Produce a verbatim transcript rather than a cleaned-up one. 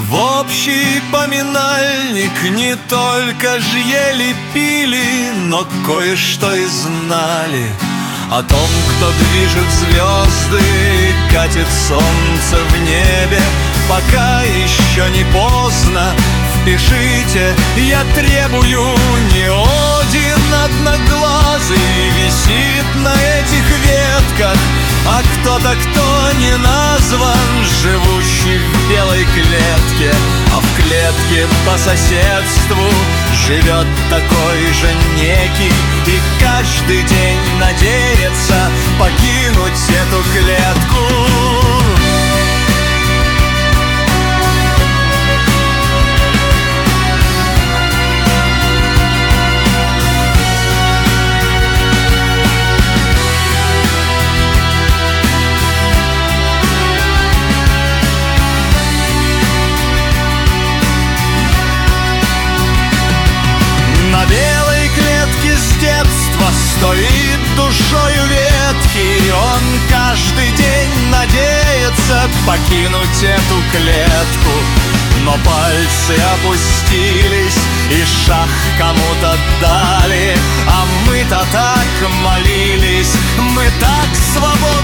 В общий поминальник не только ж ели, пили, но кое-что и знали о том, кто движет звезды, катит солнце в небе. Пока еще не поздно, впишите, я требую. Не один одноглазый висит на этих ветках, а кто-то, кто не назван, живущий в белой клетке. А в клетке по соседству живет такой же некий, и каждый день надеется покинуть эту клетку. Стоит душою ветхий, он каждый день надеется покинуть эту клетку. Но пальцы опустились и шаг кому-то дали, а мы-то так молились, мы так свободны.